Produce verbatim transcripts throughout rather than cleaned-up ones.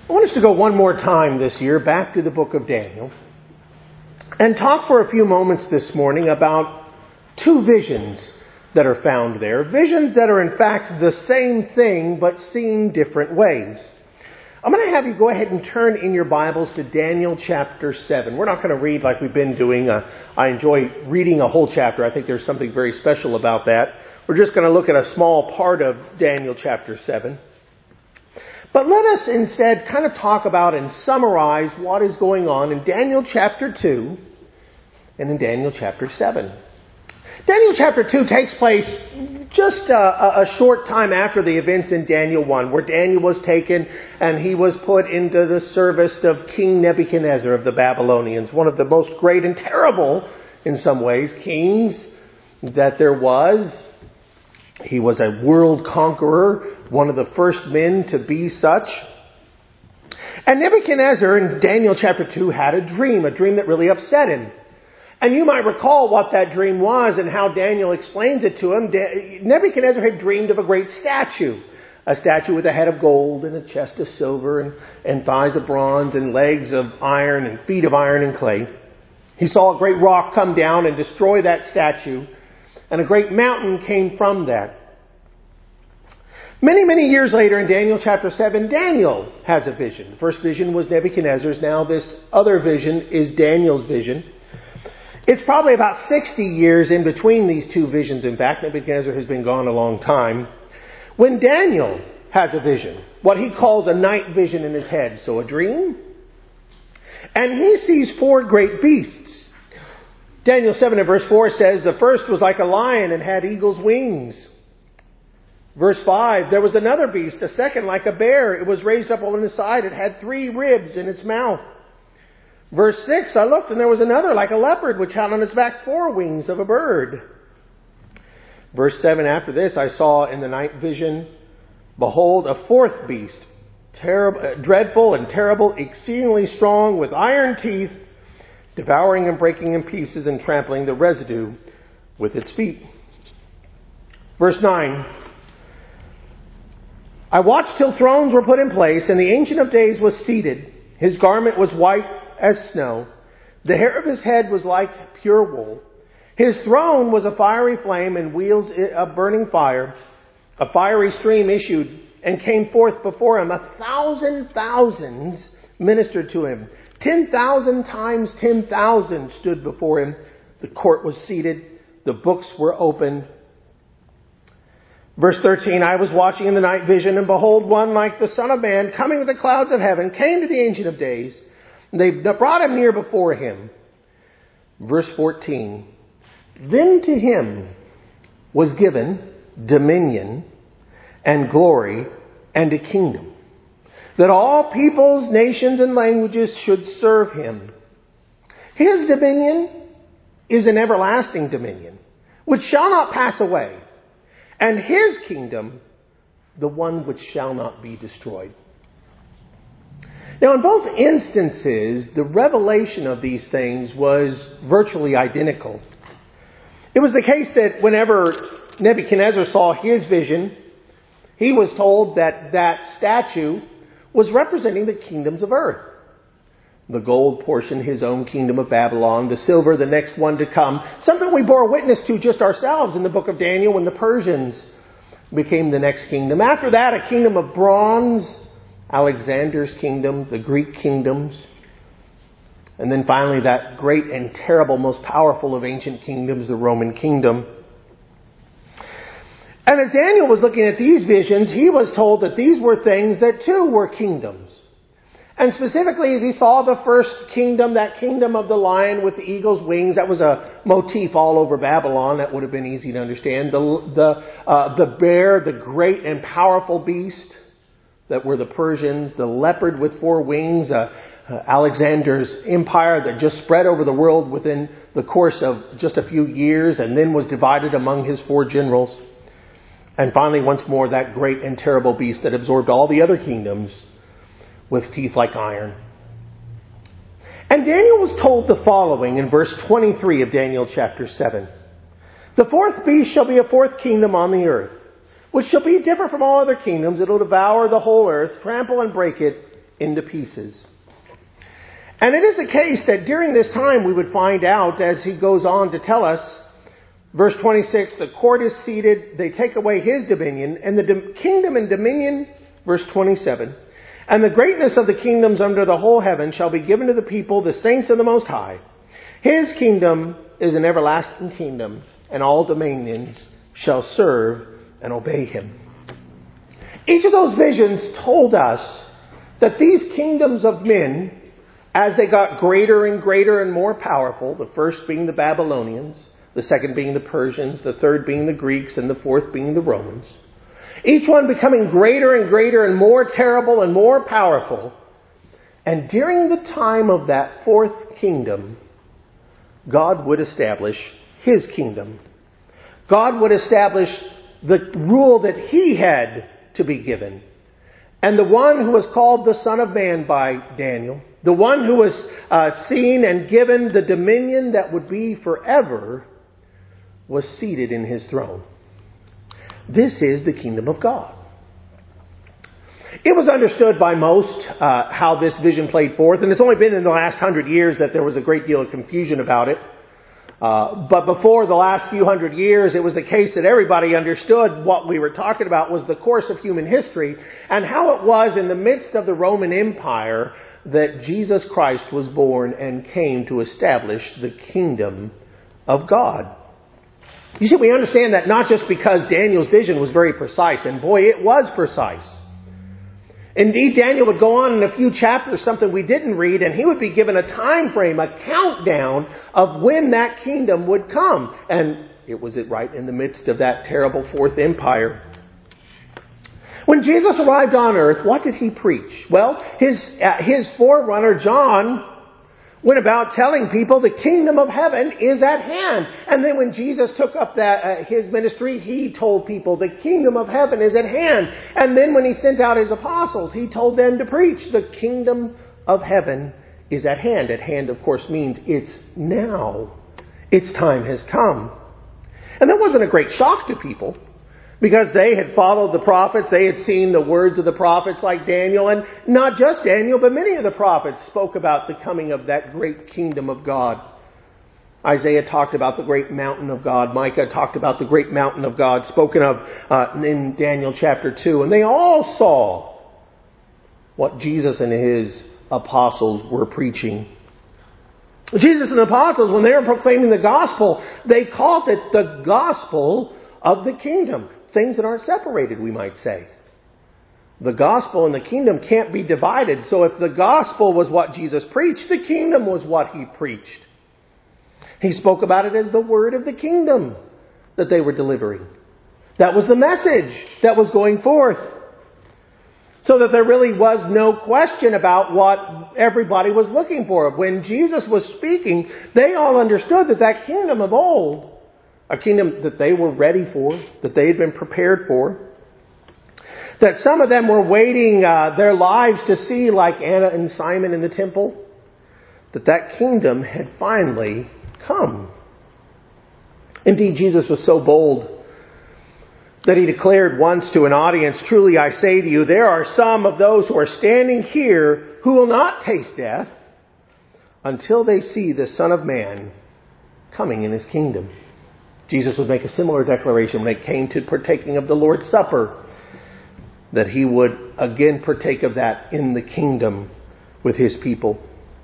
I want us to go one more time this year back to the book of Daniel and talk for a few moments this morning about two visions that are found there. Visions that are in fact the same thing but seen different ways. I'm going to have you go ahead and turn in your Bibles to Daniel chapter seven. We're not going to read like we've been doing. Uh, I enjoy reading a whole chapter. I think there's something very special about that. We're just going to look at a small part of Daniel chapter seven. But let us instead kind of talk about and summarize what is going on in Daniel chapter two and in Daniel chapter seven. Daniel chapter two takes place just a, a short time after the events in Daniel one, where Daniel was taken and he was put into the service of King Nebuchadnezzar of the Babylonians, one of the most great and terrible, in some ways, kings that there was. He was a world conqueror, one of the first men to be such. And Nebuchadnezzar in Daniel chapter two had a dream, a dream that really upset him. And you might recall what that dream was and how Daniel explains it to him. Nebuchadnezzar had dreamed of a great statue. A statue with a head of gold and a chest of silver and, and thighs of bronze and legs of iron and feet of iron and clay. He saw a great rock come down and destroy that statue. And a great mountain came from that. Many, many years later in Daniel chapter seven, Daniel has a vision. The first vision was Nebuchadnezzar's. Now this other vision is Daniel's vision. It's probably about sixty years in between these two visions. In fact, Nebuchadnezzar has been gone a long time. When Daniel has a vision, what he calls a night vision in his head, so a dream, and he sees four great beasts. Daniel seven and verse four says, the first was like a lion and had eagle's wings. Verse five, there was another beast, a second like a bear. It was raised up on the side. It had three ribs in its mouth. Verse six, I looked and there was another like a leopard which had on its back four wings of a bird. Verse seven, after this I saw in the night vision, behold, a fourth beast, terrible, dreadful and terrible, exceedingly strong, with iron teeth, devouring and breaking in pieces and trampling the residue with its feet. Verse nine, I watched till thrones were put in place, and the Ancient of Days was seated. His garment was white as snow. The hair of his head was like pure wool. His throne was a fiery flame and wheels of burning fire. A fiery stream issued and came forth before him. A thousand thousands ministered to him. Ten thousand times ten thousand stood before him. The court was seated. The books were opened. Verse thirteen, I was watching in the night vision, and behold, one like the Son of Man, coming with the clouds of heaven, came to the Ancient of Days. They brought him near before him. Verse fourteen, then to him was given dominion and glory and a kingdom, that all peoples, nations, and languages should serve him. His dominion is an everlasting dominion, which shall not pass away, and his kingdom, the one which shall not be destroyed. Now, in both instances, the revelation of these things was virtually identical. It was the case that whenever Nebuchadnezzar saw his vision, he was told that that statue was representing the kingdoms of earth. The gold portion, his own kingdom of Babylon. The silver, the next one to come. Something we bore witness to just ourselves in the book of Daniel when the Persians became the next kingdom. After that, a kingdom of bronze, Alexander's kingdom, the Greek kingdoms. And then finally that great and terrible, most powerful of ancient kingdoms, the Roman kingdom. And as Daniel was looking at these visions, he was told that these were things that too were kingdoms. And specifically, as he saw the first kingdom, that kingdom of the lion with the eagle's wings, that was a motif all over Babylon. That would have been easy to understand. The, the, uh, the bear, the great and powerful beast, that were the Persians. The leopard with four wings, uh, uh, Alexander's empire that just spread over the world within the course of just a few years and then was divided among his four generals. And finally, once more, that great and terrible beast that absorbed all the other kingdoms with teeth like iron. And Daniel was told the following in verse twenty-three of Daniel chapter seven. The fourth beast shall be a fourth kingdom on the earth, which shall be different from all other kingdoms. It will devour the whole earth, trample and break it, into pieces. And it is the case that during this time we would find out, as he goes on to tell us, verse twenty-six, the court is seated, they take away his dominion, and the do- kingdom and dominion, verse twenty-seven, and the greatness of the kingdoms under the whole heaven shall be given to the people, the saints of the Most High. His kingdom is an everlasting kingdom, and all dominions shall serve and obey him. Each of those visions told us that these kingdoms of men, as they got greater and greater and more powerful, the first being the Babylonians, the second being the Persians, the third being the Greeks, and the fourth being the Romans, each one becoming greater and greater and more terrible and more powerful. And during the time of that fourth kingdom, God would establish his kingdom. God would establish the rule that he had to be given. And the one who was called the Son of Man by Daniel, the one who was uh, seen and given the dominion that would be forever, was seated in his throne. This is the kingdom of God. It was understood by most uh, how this vision played forth, and it's only been in the last hundred years that there was a great deal of confusion about it. Uh, but before the last few hundred years, it was the case that everybody understood what we were talking about was the course of human history and how it was in the midst of the Roman Empire that Jesus Christ was born and came to establish the kingdom of God. You see, we understand that not just because Daniel's vision was very precise, and boy, it was precise. Indeed, Daniel would go on in a few chapters, something we didn't read, and he would be given a time frame, a countdown of when that kingdom would come. And it was it right in the midst of that terrible fourth empire. When Jesus arrived on earth, what did he preach? Well, his, uh, his forerunner, John, went about telling people the kingdom of heaven is at hand. And then when Jesus took up that uh, his ministry, he told people the kingdom of heaven is at hand. And then when he sent out his apostles, he told them to preach the kingdom of heaven is at hand. At hand, of course, means it's now. Its time has come. And that wasn't a great shock to people, because they had followed the prophets. They had seen the words of the prophets like Daniel. And not just Daniel, but many of the prophets spoke about the coming of that great kingdom of God. Isaiah talked about the great mountain of God. Micah talked about the great mountain of God spoken of uh, in Daniel chapter two. And they all saw what Jesus and his apostles were preaching. Jesus and the apostles, when they were proclaiming the gospel, they called it the gospel of the kingdom. Things that aren't separated, we might say. The gospel and the kingdom can't be divided. So if the gospel was what Jesus preached, the kingdom was what he preached. He spoke about it as the word of the kingdom that they were delivering. That was the message that was going forth. So that there really was no question about what everybody was looking for. When Jesus was speaking, they all understood that that kingdom of old, a kingdom that they were ready for, that they had been prepared for, that some of them were waiting uh, their lives to see, like Anna and Simon in the temple, that that kingdom had finally come. Indeed, Jesus was so bold that he declared once to an audience, "Truly I say to you, there are some of those who are standing here who will not taste death until they see the Son of Man coming in his kingdom." Jesus would make a similar declaration when it came to partaking of the Lord's Supper, that he would again partake of that in the kingdom with his people.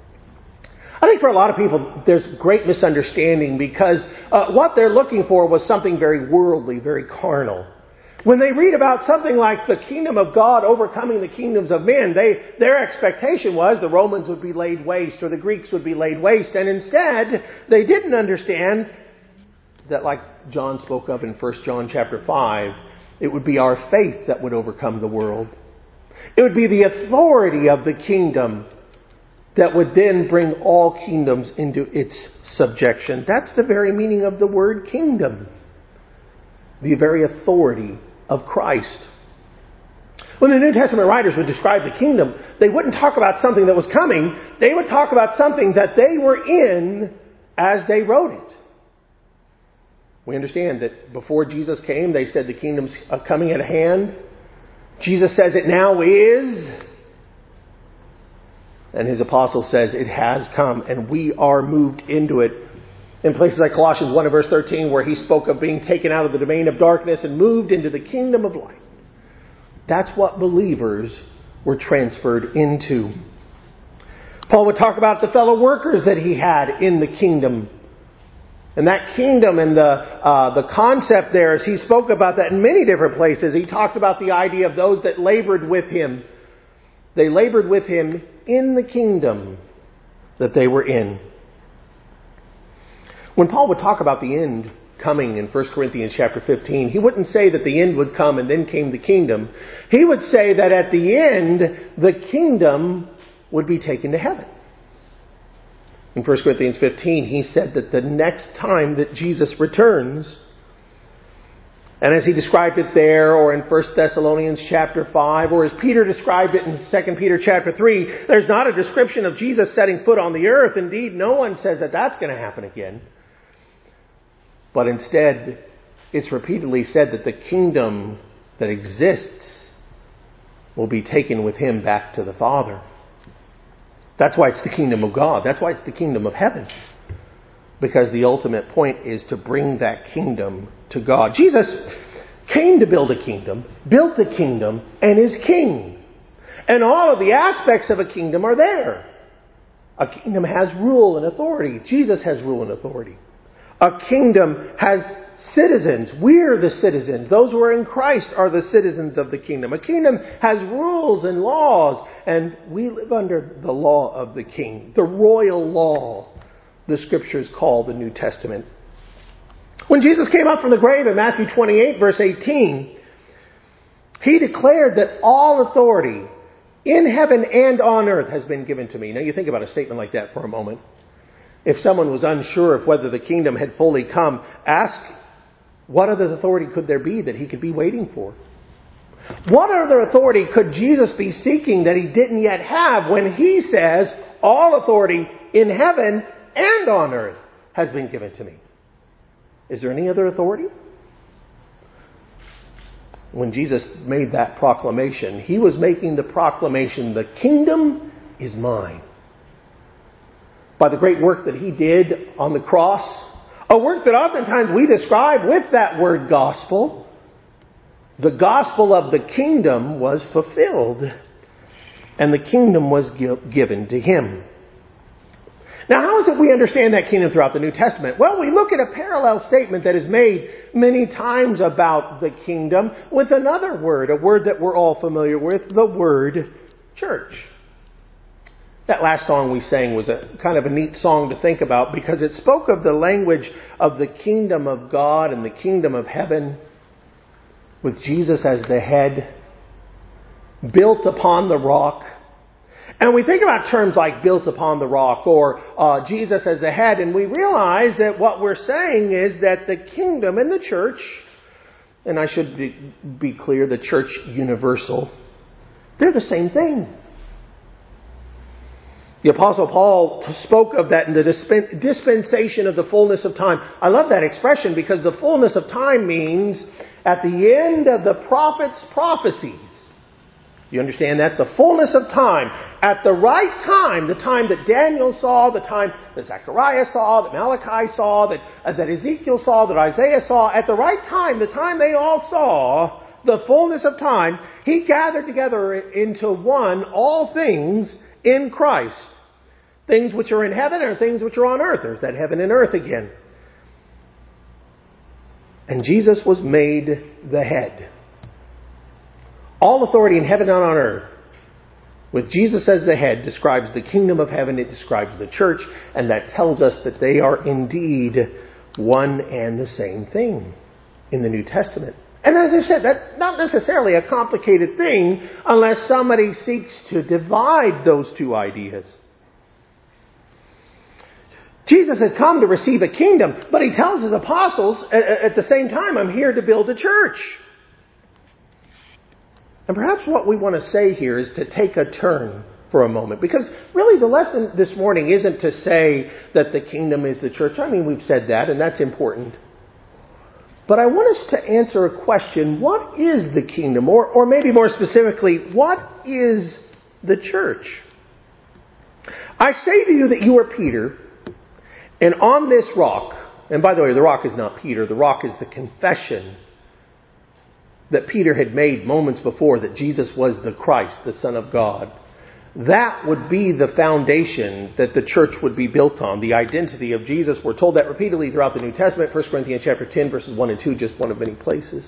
I think for a lot of people, there's great misunderstanding because uh, what they're looking for was something very worldly, very carnal. When they read about something like the kingdom of God overcoming the kingdoms of men, they, their expectation was the Romans would be laid waste or the Greeks would be laid waste. And instead, they didn't understand that, like John spoke of in First John chapter five, it would be our faith that would overcome the world. It would be the authority of the kingdom that would then bring all kingdoms into its subjection. That's the very meaning of the word kingdom. The very authority of Christ. When the New Testament writers would describe the kingdom, they wouldn't talk about something that was coming. They would talk about something that they were in as they wrote it. We understand that before Jesus came, they said the kingdom's coming at hand. Jesus says it now is. And his apostle says it has come, and we are moved into it. In places like Colossians one and verse thirteen, where he spoke of being taken out of the domain of darkness and moved into the kingdom of light. That's what believers were transferred into. Paul would talk about the fellow workers that he had in the kingdom. And that kingdom and the uh, the concept there, as he spoke about that in many different places, he talked about the idea of those that labored with him. They labored with him in the kingdom that they were in. When Paul would talk about the end coming in First Corinthians chapter fifteen, he wouldn't say that the end would come and then came the kingdom. He would say that at the end, the kingdom would be taken to heaven. In First Corinthians fifteen, he said that the next time that Jesus returns, and as he described it there, or in First Thessalonians chapter five, or as Peter described it in Second Peter chapter three, there's not a description of Jesus setting foot on the earth. Indeed, no one says that that's going to happen again. But instead, it's repeatedly said that the kingdom that exists will be taken with him back to the Father. That's why it's the kingdom of God. That's why it's the kingdom of heaven. Because the ultimate point is to bring that kingdom to God. Jesus came to build a kingdom, built a kingdom, and is king. And all of the aspects of a kingdom are there. A kingdom has rule and authority. Jesus has rule and authority. A kingdom has citizens. We're the citizens. Those who are in Christ are the citizens of the kingdom. A kingdom has rules and laws, and we live under the law of the king, the royal law the Scriptures call the New Testament. When Jesus came up from the grave in Matthew twenty-eight, verse eighteen, he declared that all authority in heaven and on earth has been given to me. Now you think about a statement like that for a moment. If someone was unsure of whether the kingdom had fully come, ask, what other authority could there be that he could be waiting for? What other authority could Jesus be seeking that he didn't yet have when he says, all authority in heaven and on earth has been given to me? Is there any other authority? When Jesus made that proclamation, he was making the proclamation, the kingdom is mine. By the great work that he did on the cross, a work that oftentimes we describe with that word gospel, the gospel of the kingdom was fulfilled, and the kingdom was given to him. Now, how is it we understand that kingdom throughout the New Testament? Well, we look at a parallel statement that is made many times about the kingdom with another word, a word that we're all familiar with, the word church. That last song we sang was a kind of a neat song to think about because it spoke of the language of the kingdom of God and the kingdom of heaven with Jesus as the head, built upon the rock. And we think about terms like built upon the rock or uh, Jesus as the head, and we realize that what we're saying is that the kingdom and the church, and I should be, be clear, the church universal, they're the same thing. The Apostle Paul spoke of that in the dispensation of the fullness of time. I love that expression because the fullness of time means at the end of the prophet's prophecies. You understand that? The fullness of time. At the right time, the time that Daniel saw, the time that Zechariah saw, that Malachi saw, that, uh, that Ezekiel saw, that Isaiah saw, at the right time, the time they all saw, the fullness of time, he gathered together into one all things in Christ. Things which are in heaven and things which are on earth. There's that heaven and earth again. And Jesus was made the head. All authority in heaven and on earth, with Jesus as the head, describes the kingdom of heaven. It describes the church. And that tells us that they are indeed one and the same thing in the New Testament. And as I said, that's not necessarily a complicated thing unless somebody seeks to divide those two ideas. Jesus had come to receive a kingdom, but he tells his apostles at the same time, I'm here to build a church. And perhaps what we want to say here is to take a turn for a moment. Because really the lesson this morning isn't to say that the kingdom is the church. I mean, we've said that, and that's important. But I want us to answer a question. What is the kingdom? Or, or maybe more specifically, what is the church? I say to you that you are Peter, and on this rock, and by the way, the rock is not Peter, the rock is the confession that Peter had made moments before that Jesus was the Christ, the Son of God. That would be the foundation that the church would be built on, the identity of Jesus. We're told that repeatedly throughout the New Testament, First Corinthians chapter ten, verses one and two, just one of many places.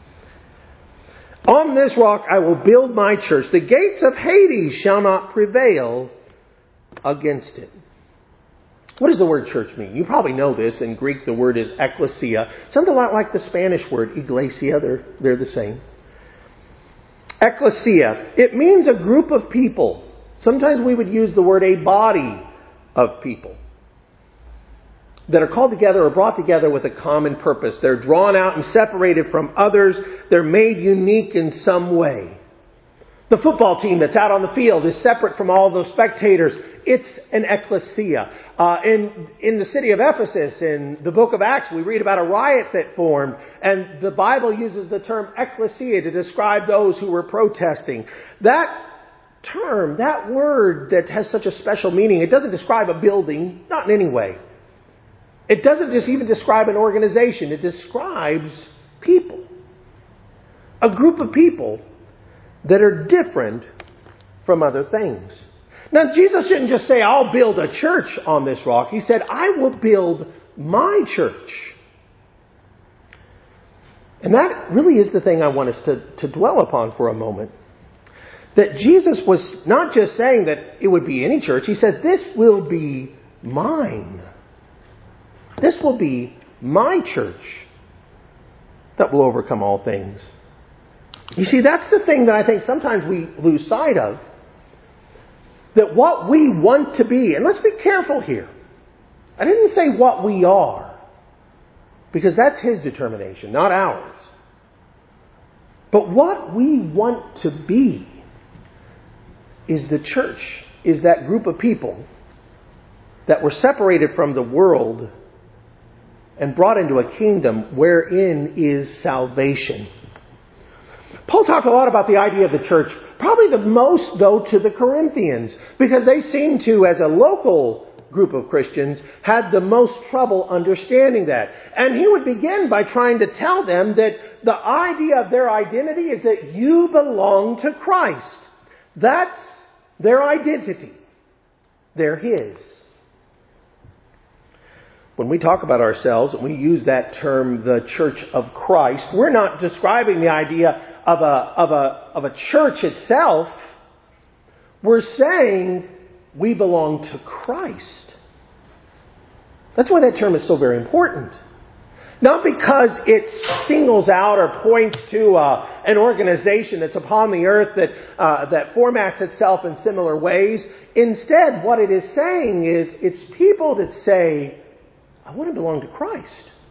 On this rock I will build my church. The gates of Hades shall not prevail against it. What does the word church mean? You probably know this. In Greek, the word is ekklesia. Sounds a lot like the Spanish word iglesia. They're, they're the same. Ekklesia. It means a group of people. Sometimes we would use the word a body of people that are called together or brought together with a common purpose. They're drawn out and separated from others. They're made unique in some way. The football team that's out on the field is separate from all those spectators. It's an ecclesia. Uh, in, in the city of Ephesus, in the book of Acts, we read about a riot that formed. And the Bible uses the term ecclesia to describe those who were protesting. That term, that word that has such a special meaning, it doesn't describe a building, not in any way. It doesn't just even describe an organization. It describes people. A group of people that are different from other things. Now, Jesus didn't just say, I'll build a church on this rock. He said, I will build my church. And that really is the thing I want us to, to dwell upon for a moment. That Jesus was not just saying that it would be any church. He said, this will be mine. This will be my church that will overcome all things. You see, that's the thing that I think sometimes we lose sight of. That what we want to be, and let's be careful here. I didn't say what we are, because that's His determination, not ours. But what we want to be is the church, is that group of people that were separated from the world and brought into a kingdom wherein is salvation. Paul talked a lot about the idea of the church, probably the most, though, to the Corinthians, because they seem to, as a local group of Christians, had the most trouble understanding that. And he would begin by trying to tell them that the idea of their identity is that you belong to Christ. That's their identity. They're His. When we talk about ourselves, and we use that term, the Church of Christ, we're not describing the idea of a, of a, of a church itself. We're saying we belong to Christ. That's why that term is so very important. Not because it singles out or points to uh, an organization that's upon the earth that, uh, that formats itself in similar ways. Instead, what it is saying is it's people that say, I want to belong to Christ.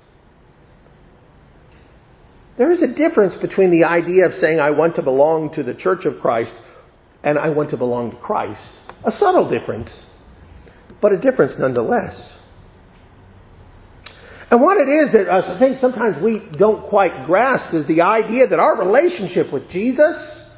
There is a difference between the idea of saying I want to belong to the Church of Christ and I want to belong to Christ. A subtle difference, but a difference nonetheless. And what it is that I think sometimes we don't quite grasp is the idea that our relationship with Jesus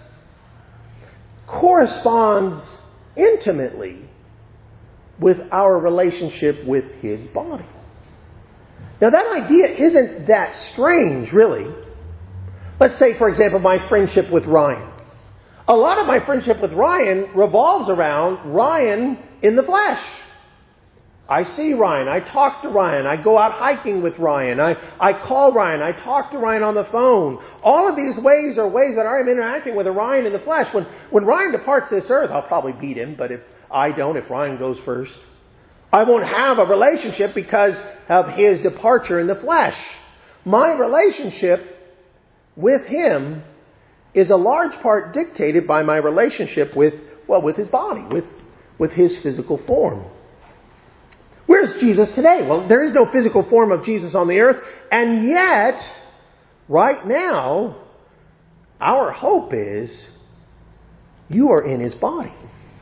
corresponds intimately with our relationship with His body. Now that idea isn't that strange, really. Let's say, for example, my friendship with Ryan. A lot of my friendship with Ryan revolves around Ryan in the flesh. I see Ryan. I talk to Ryan. I go out hiking with Ryan. I, I call Ryan. I talk to Ryan on the phone. All of these ways are ways that I am interacting with a Ryan in the flesh. When, when Ryan departs this earth, I'll probably beat him, but if I don't, if Ryan goes first, I won't have a relationship because of his departure in the flesh. My relationship with him is a large part dictated by my relationship with, well, with his body, with, with his physical form. Where's Jesus today? Well, there is no physical form of Jesus on the earth, and yet, right now, our hope is you are in His body.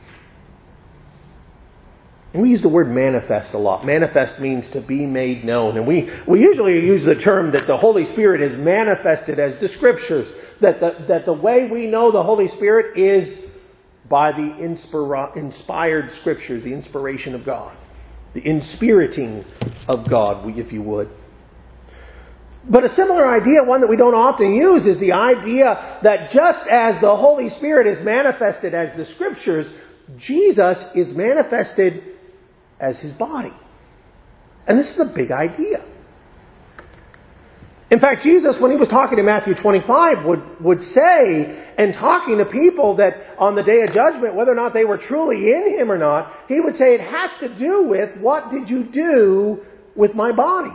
We use the word manifest a lot. Manifest means to be made known. And we, we usually use the term that the Holy Spirit is manifested as the Scriptures. That the, that the way we know the Holy Spirit is by the inspira- inspired Scriptures, the inspiration of God, the inspiriting of God, if you would. But a similar idea, one that we don't often use, is the idea that just as the Holy Spirit is manifested as the Scriptures, Jesus is manifested as His body. And this is a big idea. In fact, Jesus, when He was talking to Matthew twenty-five, would, would say, and talking to people that on the day of judgment, whether or not they were truly in Him or not, He would say it has to do with what did you do with my body?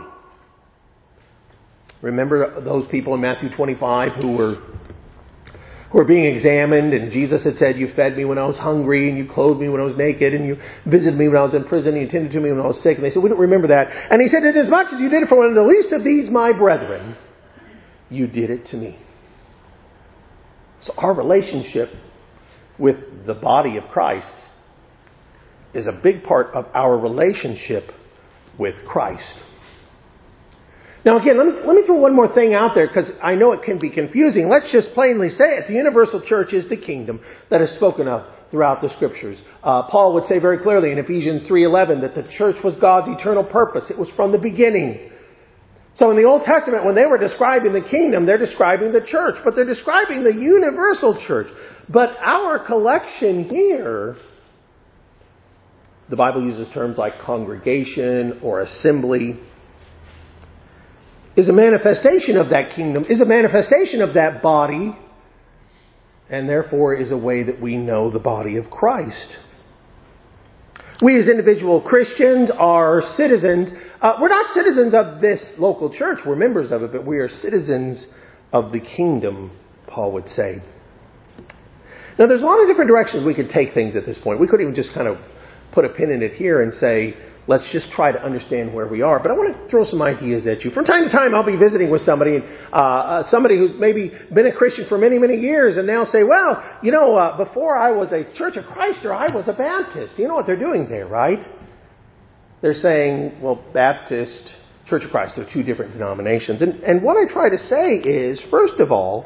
Remember those people in Matthew twenty-five who were who were being examined, and Jesus had said, you fed me when I was hungry, and you clothed me when I was naked, and you visited me when I was in prison, and you tended to me when I was sick. And they said, we don't remember that. And He said, as much as you did it for one of the least of these, my brethren, you did it to me. So our relationship with the body of Christ is a big part of our relationship with Christ. Now again, let me, let me throw one more thing out there because I know it can be confusing. Let's just plainly say it. The universal church is the kingdom that is spoken of throughout the Scriptures. Uh, Paul would say very clearly in Ephesians three eleven that the church was God's eternal purpose. It was from the beginning. So in the Old Testament, when they were describing the kingdom, they're describing the church, but they're describing the universal church. But our collection here, the Bible uses terms like congregation or assembly, is a manifestation of that kingdom, is a manifestation of that body, and therefore is a way that we know the body of Christ. We as individual Christians are citizens. Uh, we're not citizens of this local church. We're members of it, but we are citizens of the kingdom, Paul would say. Now, there's a lot of different directions we could take things at this point. We could even just kind of put a pin in it here and say, let's just try to understand where we are. But I want to throw some ideas at you. From time to time, I'll be visiting with somebody, uh, uh, somebody who's maybe been a Christian for many, many years, and they'll say, well, you know, uh, before I was a Church of Christ, or I was a Baptist. You know what they're doing there, right? They're saying, well, Baptist, Church of Christ, they're two different denominations. And, and what I try to say is, first of all,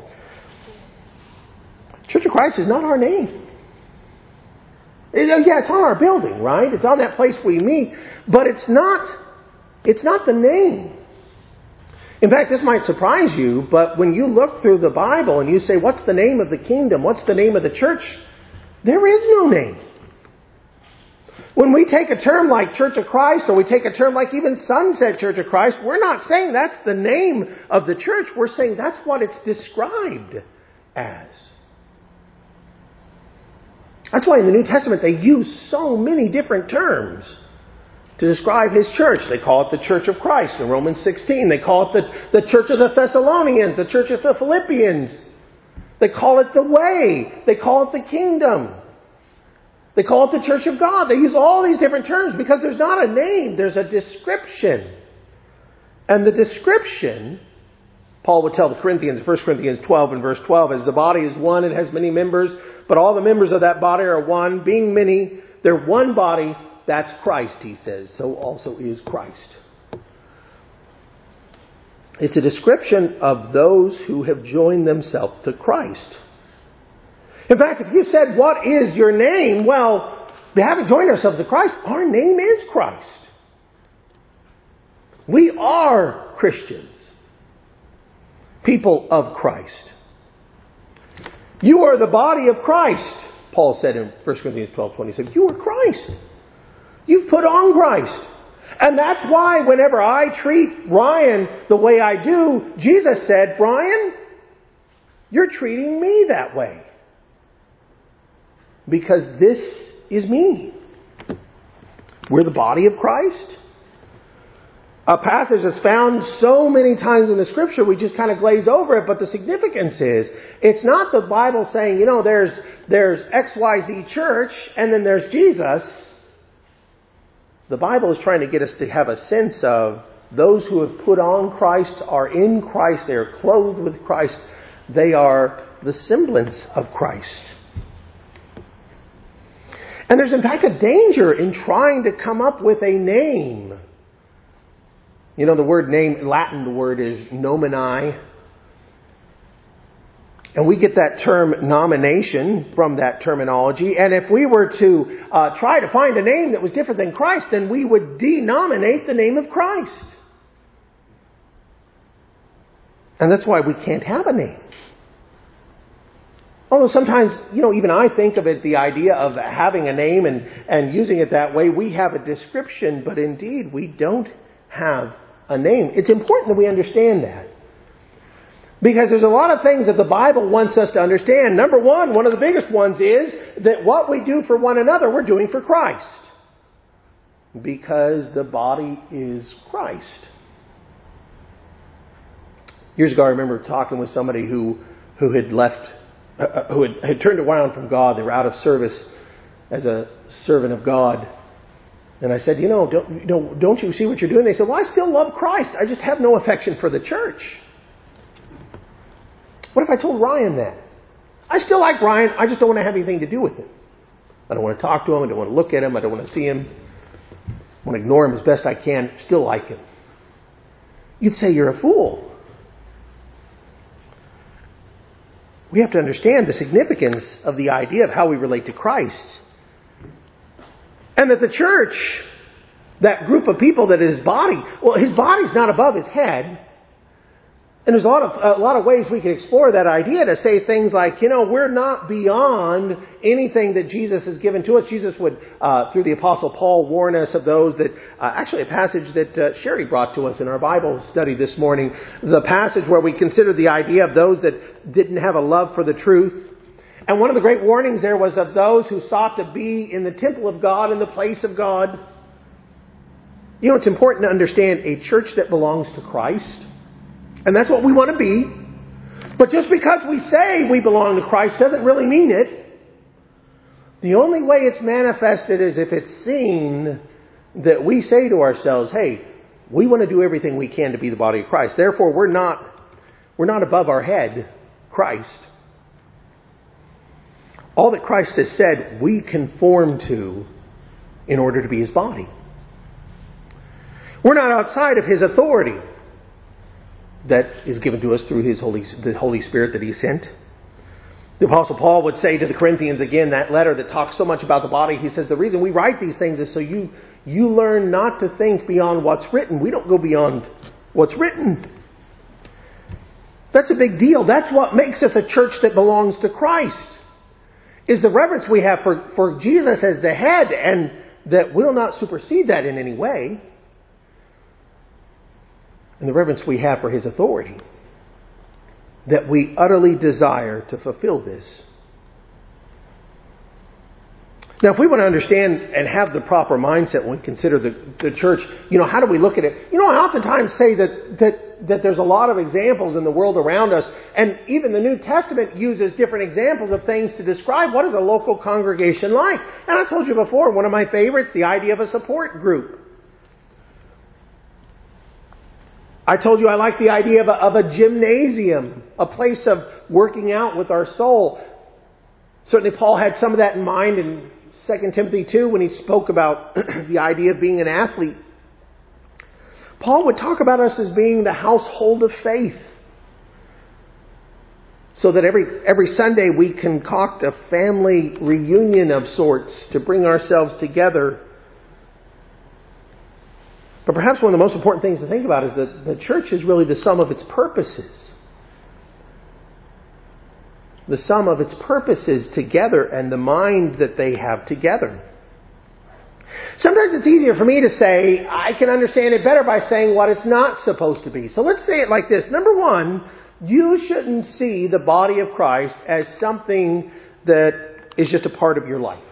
Church of Christ is not our name. Yeah, it's on our building, right? It's on that place we meet, but it's not, it's not the name. In fact, this might surprise you, but when you look through the Bible and you say, what's the name of the kingdom? What's the name of the church? There is no name. When we take a term like Church of Christ, or we take a term like even Sunset Church of Christ, we're not saying that's the name of the church. We're saying that's what it's described as. That's why in the New Testament they use so many different terms to describe His church. They call it the Church of Christ in Romans sixteen. They call it the, the Church of the Thessalonians, the Church of the Philippians. They call it the Way. They call it the Kingdom. They call it the Church of God. They use all these different terms because there's not a name, there's a description. And the description, Paul would tell the Corinthians, First Corinthians twelve and verse twelve, as the body is one, it has many members, but all the members of that body are one. Being many, they're one body. That's Christ, he says. So also is Christ. It's a description of those who have joined themselves to Christ. In fact, if you said, what is your name? Well, we haven't joined ourselves to Christ. Our name is Christ. We are Christians. People of Christ. You are the body of Christ, Paul said in First Corinthians twelve twenty-six. You are Christ. You've put on Christ. And that's why whenever I treat Ryan the way I do, Jesus said, Ryan, you're treating me that way. Because this is me. We're the body of Christ. A passage that's found so many times in the Scripture, we just kind of glaze over it. But the significance is, it's not the Bible saying, you know, there's there's X Y Z church, and then there's Jesus. The Bible is trying to get us to have a sense of those who have put on Christ are in Christ. They are clothed with Christ. They are the semblance of Christ. And there's in fact a danger in trying to come up with a name. You know, the word name, in Latin, the word is nomini. And we get that term nomination from that terminology. And if we were to uh, try to find a name that was different than Christ, then we would denominate the name of Christ. And that's why we can't have a name. Although sometimes, you know, even I think of it, the idea of having a name and, and using it that way, we have a description, but indeed we don't have a name. It's important that we understand that. Because there's a lot of things that the Bible wants us to understand. Number one, one of the biggest ones is that what we do for one another, we're doing for Christ. Because the body is Christ. Years ago, I remember talking with somebody who, who had left, uh, who had, had turned around from God. They were out of service as a servant of God. And I said, you know, don't, you know, don't you see what you're doing? They said, well, I still love Christ. I just have no affection for the church. What if I told Ryan that? I still like Ryan. I just don't want to have anything to do with him. I don't want to talk to him. I don't want to look at him. I don't want to see him. I want to ignore him as best I can. Still like him. You'd say you're a fool. We have to understand the significance of the idea of how we relate to Christ. And that the church, that group of people that is His body, well, His body's not above His head. And there's a lot of a lot of ways we can explore that idea to say things like, you know, we're not beyond anything that Jesus has given to us. Jesus would, uh, through the Apostle Paul, warn us of those that, uh, actually a passage that uh, Sherry brought to us in our Bible study this morning, the passage where we considered the idea of those that didn't have a love for the truth. And one of the great warnings there was of those who sought to be in the temple of God, in the place of God. You know, it's important to understand a church that belongs to Christ. And that's what we want to be. But just because we say we belong to Christ doesn't really mean it. The only way it's manifested is if it's seen that we say to ourselves, hey, we want to do everything we can to be the body of Christ. Therefore, we're not, we're not above our head, Christ. All that Christ has said, we conform to in order to be His body. We're not outside of His authority that is given to us through His Holy, the Holy Spirit that He sent. The Apostle Paul would say to the Corinthians, again, that letter that talks so much about the body, he says, the reason we write these things is so you, you learn not to think beyond what's written. We don't go beyond what's written. That's a big deal. That's what makes us a church that belongs to Christ, is the reverence we have for, for Jesus as the head, and that will not supersede that in any way. And the reverence we have for His authority, that we utterly desire to fulfill this. Now, if we want to understand and have the proper mindset when we consider the, the church, you know, how do we look at it? You know, I oftentimes say that, that, that there's a lot of examples in the world around us, and even the New Testament uses different examples of things to describe what is a local congregation like. And I told you before, one of my favorites, the idea of a support group. I told you I like the idea of a, of a gymnasium, a place of working out with our soul. Certainly Paul had some of that in mind in Second Timothy two when he spoke about the idea of being an athlete. Paul would talk about us as being the household of faith. So that every, every Sunday we concoct a family reunion of sorts to bring ourselves together. But perhaps one of the most important things to think about is that the church is really the sum of its purposes. The sum of its purposes together and the mind that they have together. Sometimes it's easier for me to say, I can understand it better by saying what it's not supposed to be. So let's say it like this. Number one, you shouldn't see the body of Christ as something that is just a part of your life.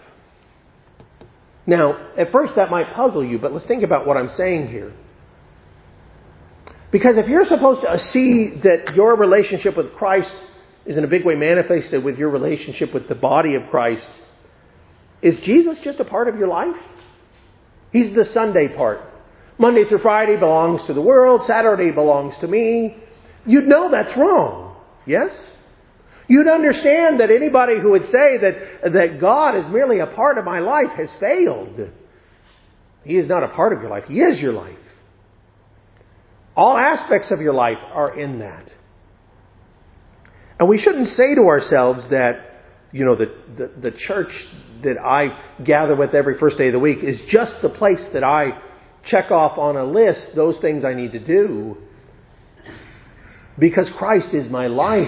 Now, at first that might puzzle you, but let's think about what I'm saying here. Because if you're supposed to see that your relationship with Christ is in a big way manifested with your relationship with the body of Christ, is Jesus just a part of your life? He's the Sunday part. Monday through Friday belongs to the world. Saturday belongs to me. You'd know that's wrong. Yes? You'd understand that anybody who would say that, that God is merely a part of my life has failed. He is not a part of your life. He is your life. All aspects of your life are in that. And we shouldn't say to ourselves that, you know, the, the, the church that I gather with every first day of the week is just the place that I check off on a list those things I need to do. Because Christ is my life.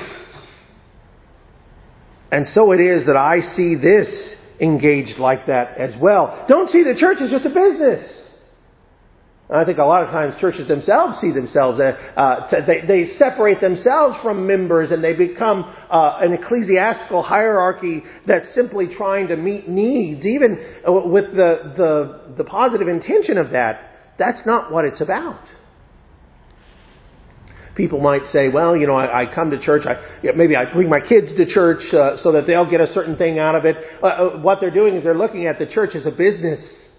And so it is that I see this engaged like that as well. Don't see the church as just a business. I think a lot of times churches themselves see themselves, uh, uh, they, they separate themselves from members and they become uh, an ecclesiastical hierarchy that's simply trying to meet needs, even with the, the, the positive intention of that. That's not what it's about. People might say, well, you know, I, I come to church, I, maybe I bring my kids to church uh, so that they'll get a certain thing out of it. Uh, uh, what they're doing is they're looking at the church as a business.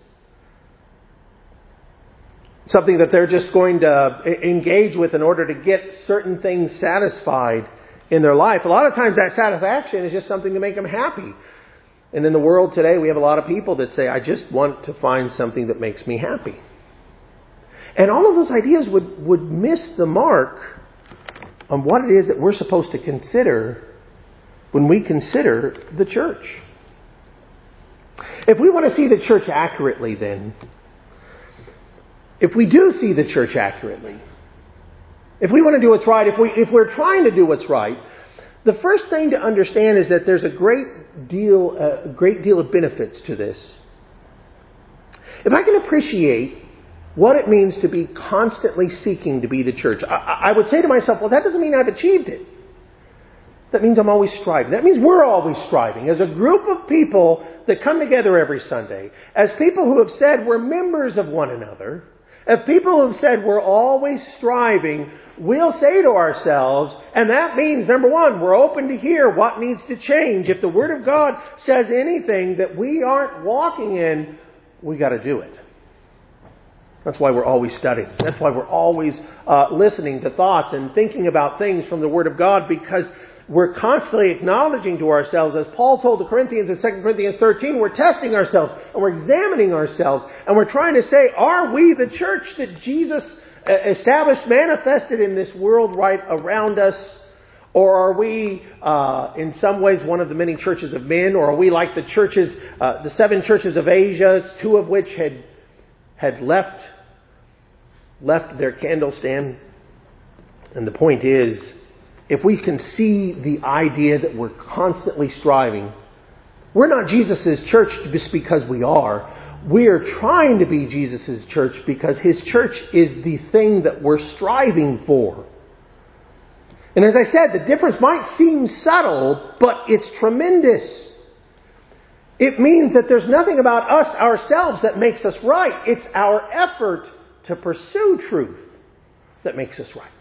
Something that they're just going to engage with in order to get certain things satisfied in their life. A lot of times that satisfaction is just something to make them happy. And in the world today, we have a lot of people that say, I just want to find something that makes me happy. And all of those ideas would, would miss the mark on what it is that we're supposed to consider when we consider the church. If we want to see the church accurately, then, if we do see the church accurately, if we want to do what's right, if, we, if we're trying to do what's right, the first thing to understand is that there's a great deal, a great deal of benefits to this. If I can appreciate what it means to be constantly seeking to be the church, I, I would say to myself, well, that doesn't mean I've achieved it. That means I'm always striving. That means we're always striving. As a group of people that come together every Sunday, as people who have said we're members of one another, as people who have said we're always striving, we'll say to ourselves, and that means, number one, we're open to hear what needs to change. If the Word of God says anything that we aren't walking in, we got to do it. That's why we're always studying. That's why we're always uh, listening to thoughts and thinking about things from the Word of God, because we're constantly acknowledging to ourselves, as Paul told the Corinthians in Second Corinthians thirteen, we're testing ourselves and we're examining ourselves and we're trying to say, are we the church that Jesus established, manifested in this world right around us? Or are we, uh, in some ways, one of the many churches of men? Or are we like the churches, uh, the seven churches of Asia, two of which had had left left their candlestand? And the point is, if we can see the idea that we're constantly striving, we're not Jesus' church just because we are. We're trying to be Jesus' church because His church is the thing that we're striving for. And as I said, the difference might seem subtle, but it's tremendous. It means that there's nothing about us ourselves that makes us right. It's our effort to pursue truth that makes us right.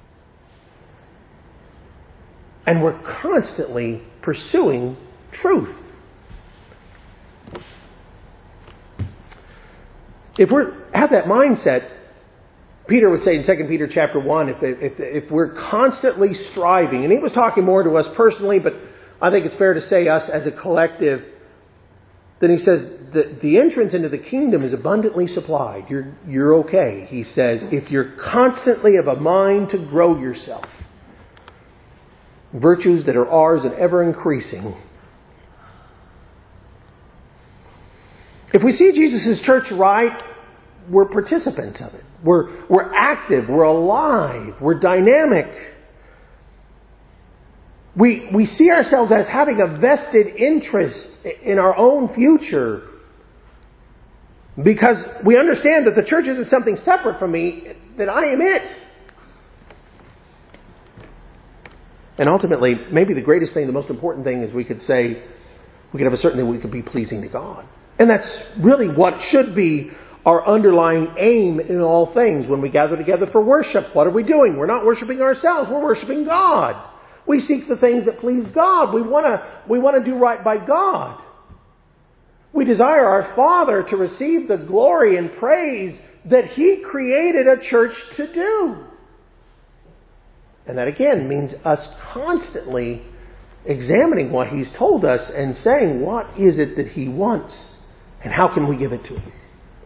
And we're constantly pursuing truth. If we have that mindset, Peter would say in Second Peter chapter one, if, if, if we're constantly striving, and he was talking more to us personally, but I think it's fair to say us as a collective, then he says that the entrance into the kingdom is abundantly supplied. You're, you're okay, he says, if you're constantly of a mind to grow yourself. Virtues that are ours and ever increasing. If we see Jesus' church right, we're participants of it. We're, we're active. We're alive. We're dynamic. We, we see ourselves as having a vested interest in our own future because we understand that the church isn't something separate from me, that I am it. And ultimately, maybe the greatest thing, the most important thing is we could say, we could have a certainty we could be pleasing to God. And that's really what should be our underlying aim in all things. When we gather together for worship, what are we doing? We're not worshiping ourselves, we're worshiping God. We seek the things that please God. We want to we want to do right by God. We desire our Father to receive the glory and praise that He created a church to do. And that again means us constantly examining what He's told us and saying, what is it that He wants and how can we give it to Him?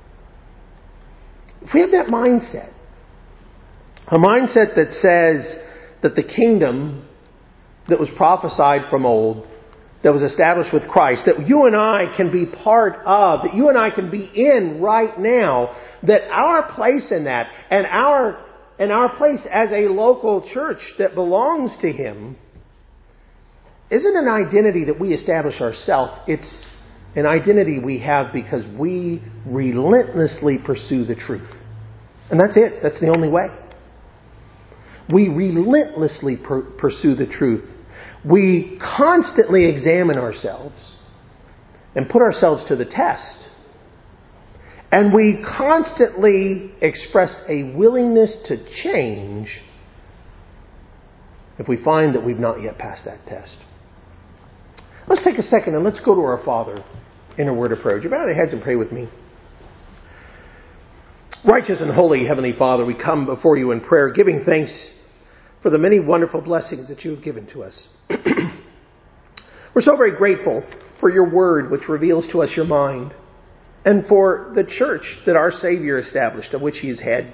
If we have that mindset, a mindset that says that the kingdom that was prophesied from old, that was established with Christ, that you and I can be part of, that you and I can be in right now, that our place in that and our and our place as a local church that belongs to Him isn't an identity that we establish ourselves. It's an identity we have because we relentlessly pursue the truth. And that's it. That's the only way. We relentlessly per- pursue the truth. We constantly examine ourselves and put ourselves to the test. And we constantly express a willingness to change if we find that we've not yet passed that test. Let's take a second and let's go to our Father in a word of prayer. Would you bow your heads and pray with me? Righteous and holy Heavenly Father, we come before you in prayer, giving thanks for the many wonderful blessings that you have given to us. We're so very grateful for your word, which reveals to us your mind, and for the church that our Savior established, of which He is head,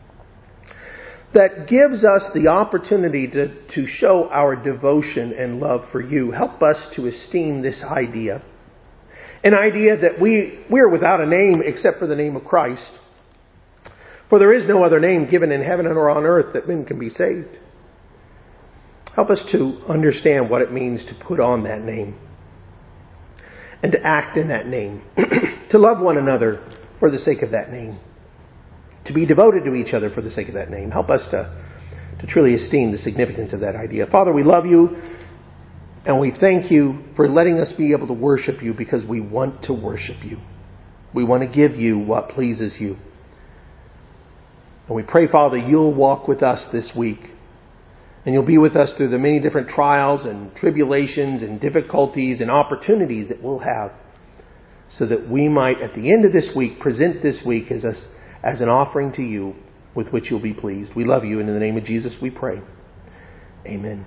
that gives us the opportunity to, to show our devotion and love for you. Help us to esteem this idea, an idea that we, we are without a name except for the name of Christ. For there is no other name given in heaven or on earth that men can be saved. Help us to understand what it means to put on that name and to act in that name, to love one another for the sake of that name, to be devoted to each other for the sake of that name. Help us to, to truly esteem the significance of that idea. Father, we love you and we thank you for letting us be able to worship you because we want to worship you. We want to give you what pleases you. And we pray, Father, you'll walk with us this week. And you'll be with us through the many different trials and tribulations and difficulties and opportunities that we'll have, so that we might, at the end of this week, present this week as, a, as an offering to you with which you'll be pleased. We love you, and in the name of Jesus we pray. Amen.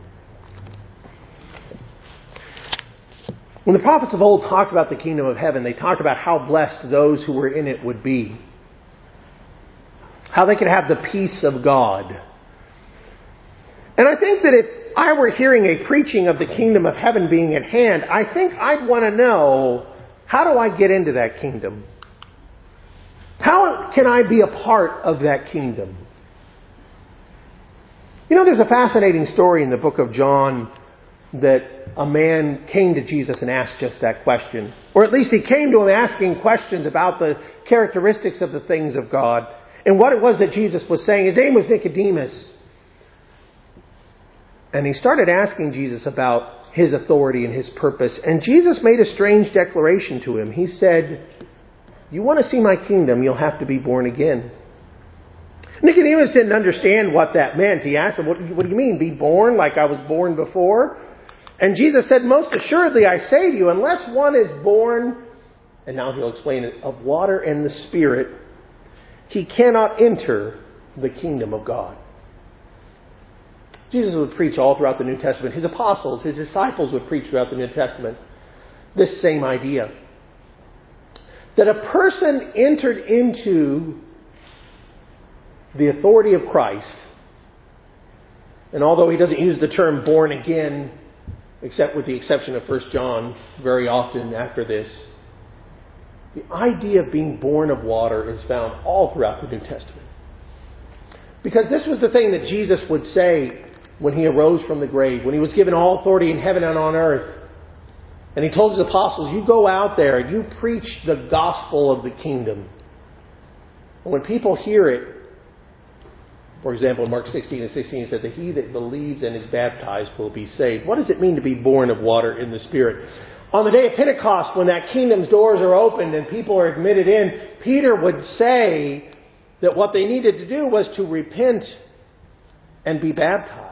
When the prophets of old talked about the kingdom of heaven, they talked about how blessed those who were in it would be. How they could have the peace of God. And I think that if I were hearing a preaching of the kingdom of heaven being at hand, I think I'd want to know, how do I get into that kingdom? How can I be a part of that kingdom? You know, there's a fascinating story in the book of John that a man came to Jesus and asked just that question. Or at least he came to him asking questions about the characteristics of the things of God and what it was that Jesus was saying. His name was Nicodemus. And he started asking Jesus about his authority and his purpose. And Jesus made a strange declaration to him. He said, you want to see my kingdom, you'll have to be born again. Nicodemus didn't understand what that meant. He asked him, what, what do you mean, be born like I was born before? And Jesus said, most assuredly I say to you, unless one is born, and now he'll explain it, of water and the Spirit, he cannot enter the kingdom of God. Jesus would preach all throughout the New Testament. His apostles, his disciples would preach throughout the New Testament this same idea. That a person entered into the authority of Christ, and although he doesn't use the term born again, except with the exception of First John very often after this, the idea of being born of water is found all throughout the New Testament. Because this was the thing that Jesus would say when he arose from the grave, when he was given all authority in heaven and on earth. And he told his apostles, you go out there and you preach the gospel of the kingdom. And when people hear it, for example, in Mark sixteen and sixteen, it said that he that believes and is baptized will be saved. What does it mean to be born of water in the Spirit? On the day of Pentecost, when that kingdom's doors are opened and people are admitted in, Peter would say that what they needed to do was to repent and be baptized.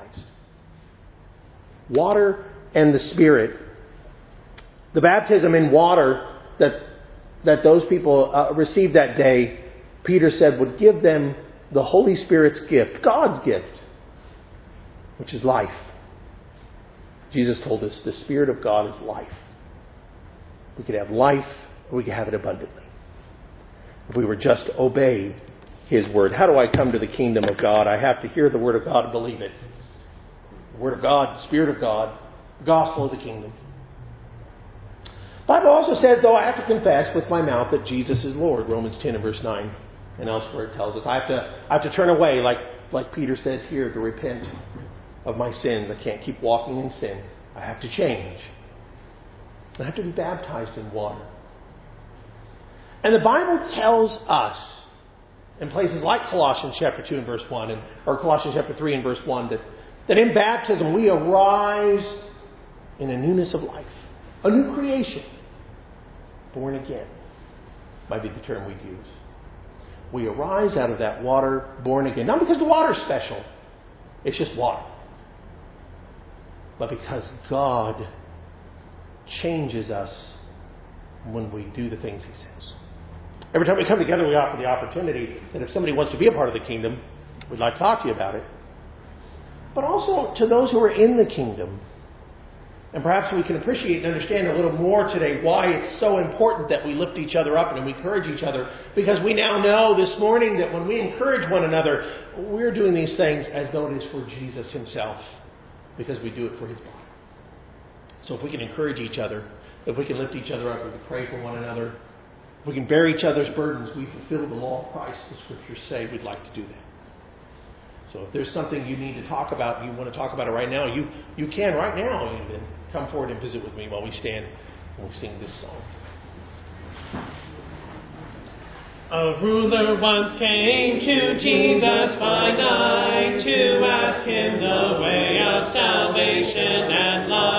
Water and the Spirit. The baptism in water that that those people uh, received that day, Peter said, would give them the Holy Spirit's gift, God's gift, which is life. Jesus told us the Spirit of God is life. We could have life, or we could have it abundantly, if we were just to obey His Word. How do I come to the kingdom of God? I have to hear the Word of God and believe it. The Word of God, the Spirit of God, the gospel of the kingdom. The Bible also says, though, I have to confess with my mouth that Jesus is Lord. Romans ten and verse nine. And elsewhere it tells us I have to, I have to turn away, like, like Peter says here, to repent of my sins. I can't keep walking in sin. I have to change. I have to be baptized in water. And the Bible tells us, in places like Colossians chapter two and verse one, and, or Colossians chapter three and verse one, that, that in baptism we arise in a newness of life. A new creation. Born again might be the term we'd use. We arise out of that water born again. Not because the water's special. It's just water. But because God changes us when we do the things He says. Every time we come together, we offer the opportunity that if somebody wants to be a part of the kingdom, we'd like to talk to you about it. But also to those who are in the kingdom. And perhaps we can appreciate and understand a little more today why it's so important that we lift each other up and we encourage each other. Because we now know this morning that when we encourage one another, we're doing these things as though it is for Jesus Himself. Because we do it for His body. So if we can encourage each other, if we can lift each other up, we can pray for one another, if we can bear each other's burdens, we fulfill the law of Christ, the Scriptures say we'd like to do that. So if there's something you need to talk about, you want to talk about it right now, you, you can right now even come forward and visit with me while we stand and we sing this song. A ruler once came to Jesus by night to ask Him the way of salvation and life.